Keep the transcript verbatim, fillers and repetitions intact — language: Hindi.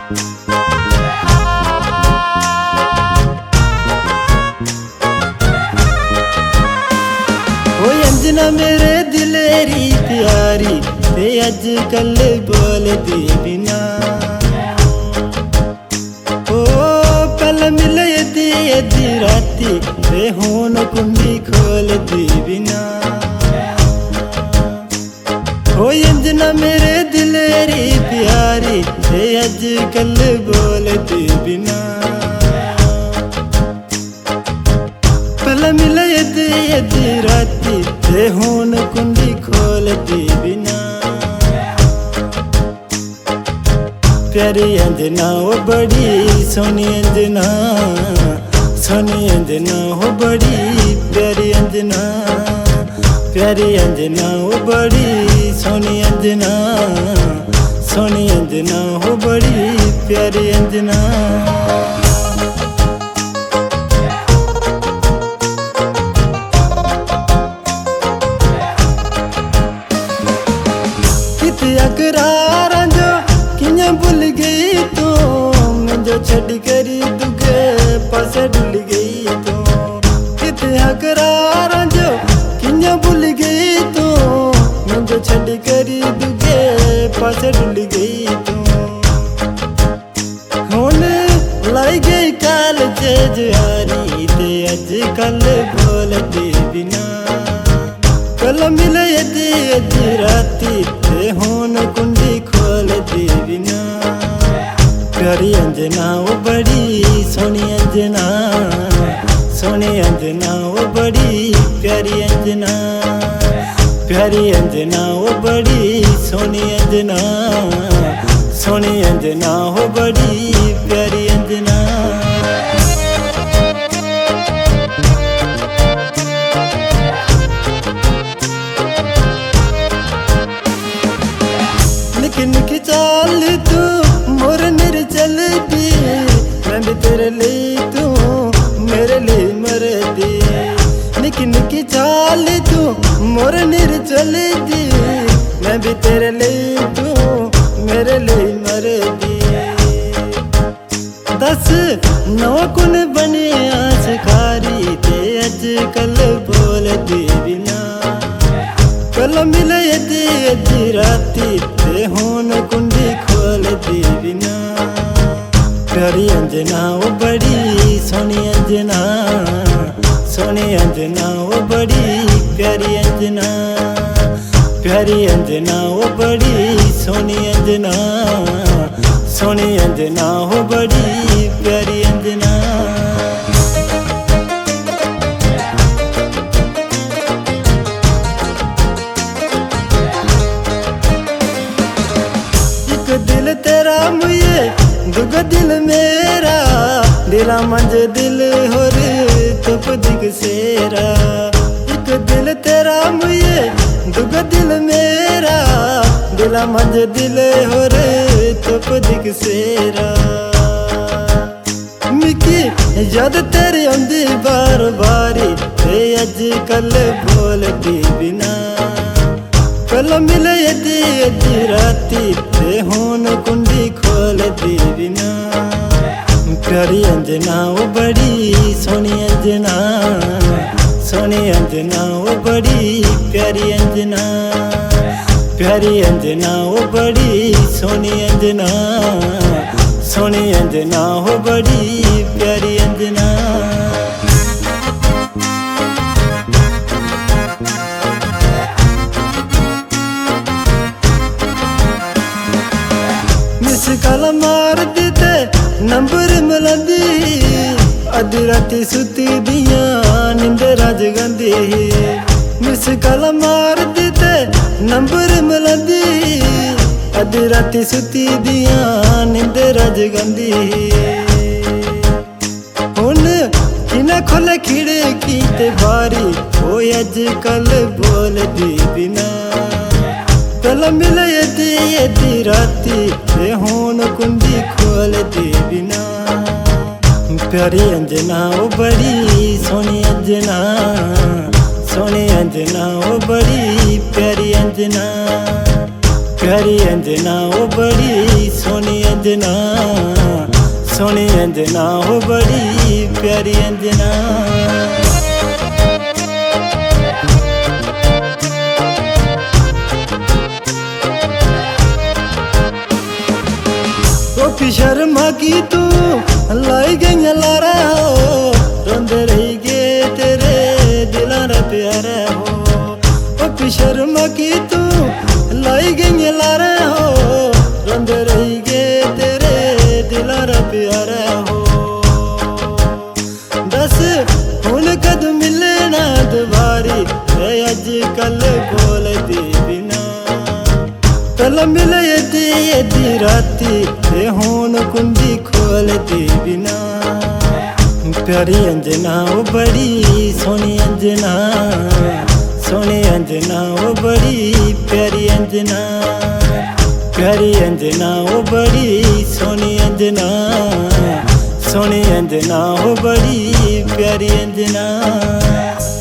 ओ अंजना मेरे दिलेरी प्यारी ते अज कल बोलदी बिना। ओ पल मिले दी अद्धी राती ते हुण कुंडी खोलदी बिना। ओ अंजना मेरे दिलेरी प्यारी ते अज कल बोलदी बिना। पल मिले दी अद्धी राती ते हुण कुंडी खोलदी बिना। प्यारी अंजना ओ बड़ी सोनी अंजना, सोनी अंजना हो बड़ी प्यारी अंजना, प्यारी अंजना हो बड़ी सोनी अंजना, सोनी अंजना हो बड़ी प्यारी अंजना। करारां जो कियां भुल गई तू, मुझे छड़ करी दुगे पासे डुल गई तू। कितिया करारां जो कियां भुल गई तू, मुझे छड़ करी दुगे पासे डुल गई तू। हुण लाई गई काल जजुआरी ते अज कल बोलदी बिना। कल मिले दी अद्धी राती ते हुण कुंडी खोलदी बिना। प्यारी अंजना ओ बड़ी सोनी अंजना, सोनी अंजना ओ बड़ी प्यारी अंजना, प्यारी अंजना ओ बड़ी सोनी अंजना, सोनी अंजना ओ बड़ी प्यारी अंजना। निकी चाल तू मोर निर चलदी, मैं भी तेरे लिए तू मेरे लिए मरदी। निकी निकी चाल तू मोर निर चलदी, मैं भी तेरे लिए तू मेरे लिए मरदी। दस नौ कुन बने आसकारी ते अज कल बोलदी बिना। कल मिले दी अद्धी राती ते हुण कुंडी खोलदी बिना। प्यारी अंजना ओ बड़ी सोनी अंजना, सोनी अंजना ओ बड़ी प्यारी अंजना, प्यारी अंजना ओ बड़ी सोनी अंजना, सोनी अंजना ओ बड़ी प्यारी अंजना। दिल तेरा मुझे दुग दिल मेरा, दिला मंज दिल होर तुप दिग सेरा। एक दिल तेरा मुझे दुग दिल मेरा, दिला मंज दिल होर तुप दिग सेरा। मिकी याद तेरी आंदी बार बारी ते अज कल बोलदी बिना। कल मिले दी अद्धी राती ते हुण कुंडी खोलदी बिना। प्यारी अंजना ओ बड़ी सोनी अंजना, सोनी अंजना ओ बड़ी प्यारी अंजना, प्यारी अंजना ओ बड़ी सोनी अंजना, सोनी अंजना ओ बड़ी प्यारी अंजना। मिस कल मार दी ते नंबर मिलंदी, अद्धी राती सुती दियां निंदरां जगांदी। मिस कल मार दी ते नंबर मिलंदी, अद्धी राती सुती दियां निंदरां जगांदी। हुण किना खोले खिड़की ते बारी ओ अज कल बोलदी बिना। कल मिले दी अद्धी राती ते हुण कुंडी खोलदी बिना। प्यारी अंजना ओ बड़ी सोनी अंजना, सोनी अंजना ओ बड़ी प्यारी अंजना, प्यारी अंजना ओ बड़ी सोनी अंजना। अंजना, सोनी अंजना हो बड़ी प्यारी अंजना। गोपी शर्मा की तू लाई गई लारा हो, रोंदे रही गे तेरे दिलारा प्यारा हो। गोपी शर्मा की तू लाई गई लारा हो, रोंदे रही गे तेरे दिलारा प्यारा हो। दस हुन कद मिलना दुबारी अज कल बोल दी बिना, कल मिले यदि यदि राती ते हुन कुंडी खोल दी बिना। प्यारी अंजना ओ बड़ी सोनी अंजना, सोनी अंजना ओ बड़ी प्यारी अंजना। प्यारी अंजना ओ बड़ी सोनी अंजना, सोनी अंजना ओ बड़ी प्यारी अंजना।